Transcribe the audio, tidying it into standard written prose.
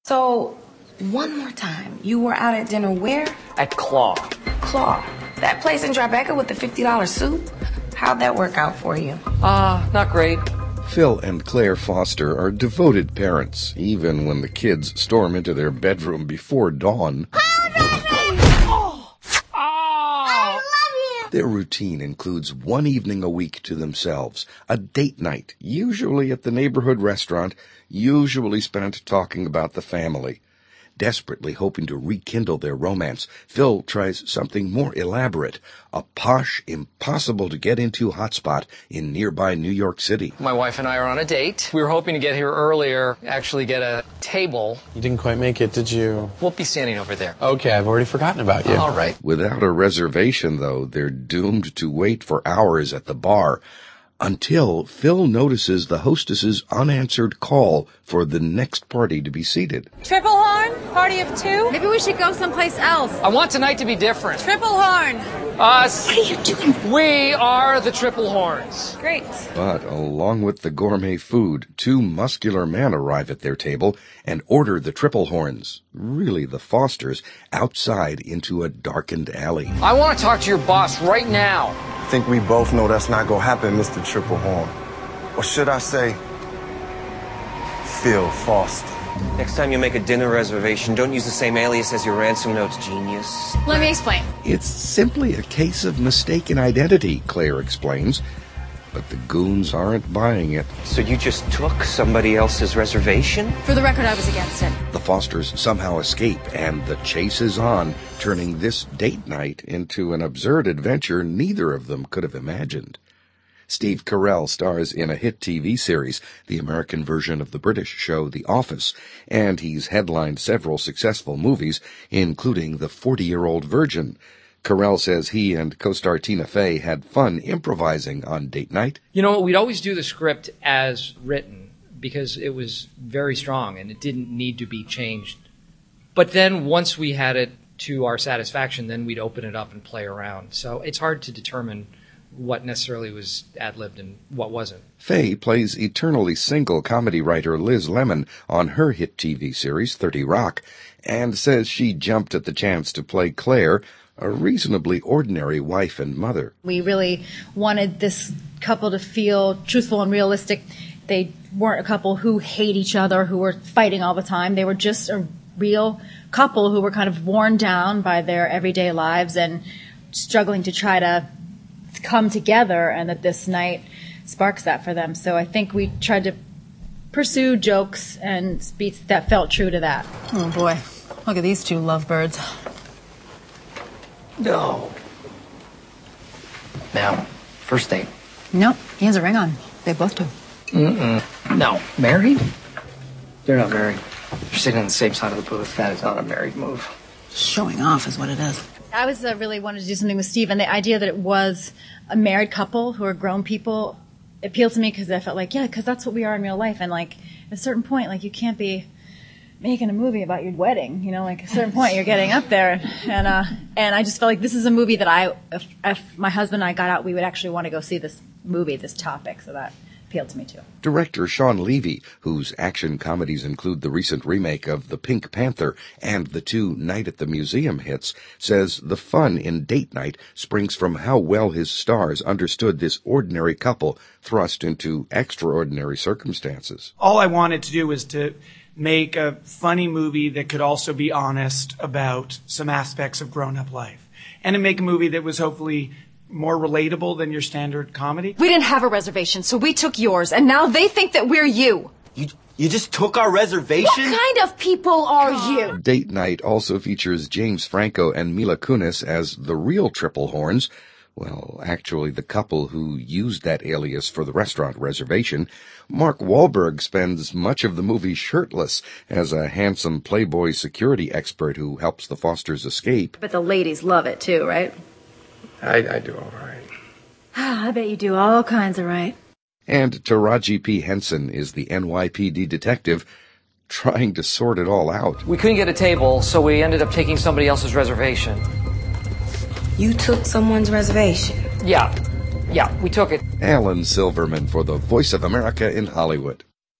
So, one more time, you were out at dinner where? At Claw. Claw. That place in Tribeca with the $50 soup? How'd that work out for you? Not great. Phil and Claire Foster are devoted parents, even when the kids storm into their bedroom before dawn. Their routine includes one evening a week to themselves, a date night, usually at the neighborhood restaurant, usually spent talking about the family. Desperately hoping to rekindle their romance, Phil tries something more elaborate, a posh, impossible-to-get-into hotspot in nearby New York City. My wife and I are on a date. We were hoping to get here earlier, actually get a table. You didn't quite make it, did you? We'll be standing over there. Okay, I've already forgotten about you. All right. Without a reservation, though, they're doomed to wait for hours at the bar, until Phil notices the hostess's unanswered call for the next party to be seated. Triple horn? Party of two? Maybe we should go someplace else. I want tonight to be different. Triple horn. Us. What are you doing? We are the Triple Horns. Great. But along with the gourmet food, two muscular men arrive at their table and order the Triple Horns, really the Fosters, outside into a darkened alley. I want to talk to your boss right now. I think we both know that's not gonna happen, Mr. Triple Horn. Or should I say, Phil Foster. Next time you make a dinner reservation, don't use the same alias as your ransom notes, genius. Let me explain. It's simply a case of mistaken identity, Claire explains. But the goons aren't buying it. So you just took somebody else's reservation? For the record, I was against it. The Fosters somehow escape, and the chase is on, turning this date night into an absurd adventure neither of them could have imagined. Steve Carell stars in a hit TV series, the American version of the British show The Office, and he's headlined several successful movies, including The 40-Year-Old Virgin. Carell says he and co-star Tina Fey had fun improvising on date night. You know, we'd always do the script as written because it was very strong and it didn't need to be changed. But then once we had it to our satisfaction, then we'd open it up and play around. So it's hard to determine what necessarily was ad-libbed and what wasn't. Fey plays eternally single comedy writer Liz Lemon on her hit TV series 30 Rock and says she jumped at the chance to play Claire, a reasonably ordinary wife and mother. We really wanted this couple to feel truthful and realistic. They weren't a couple who hate each other, who were fighting all the time. They were just a real couple who were kind of worn down by their everyday lives and struggling to try to come together, and that this night sparks that for them. So I think we tried to pursue jokes and beats that felt true to that. Oh boy, look at these two lovebirds. No. Now, first date. Nope, he has a ring on. They both do. No. Married? They're not married. They're sitting on the same side of the booth. That is not a married move. Showing off is what it is. I was really wanted to do something with Steve, and the idea that it was a married couple who are grown people appealed to me because I felt like, yeah, because that's what we are in real life. And like at a certain point, like you can't be making a movie about your wedding, you know, like at a certain point you're getting up there. And I just felt like this is a movie that if my husband and I got out, we would actually want to go see this movie, this topic. So that appealed to me too. Director Sean Levy, whose action comedies include the recent remake of The Pink Panther and the two Night at the Museum hits, says the fun in Date Night springs from how well his stars understood this ordinary couple thrust into extraordinary circumstances. All I wanted to do was to make a funny movie that could also be honest about some aspects of grown-up life, and to make a movie that was hopefully more relatable than your standard comedy. We didn't have a reservation, so we took yours, and now they think that we're you. You just took our reservation? What kind of people are you? Date Night also features James Franco and Mila Kunis as the real Triple Horns. Well, actually, the couple who used that alias for the restaurant reservation. Mark Wahlberg spends much of the movie shirtless as a handsome Playboy security expert who helps the Fosters escape. But the ladies love it too, right? I do all right. I bet you do all kinds of right. And Taraji P. Henson is the NYPD detective trying to sort it all out. We couldn't get a table, so we ended up taking somebody else's reservation. You took someone's reservation? Yeah, we took it. Alan Silverman for the Voice of America in Hollywood.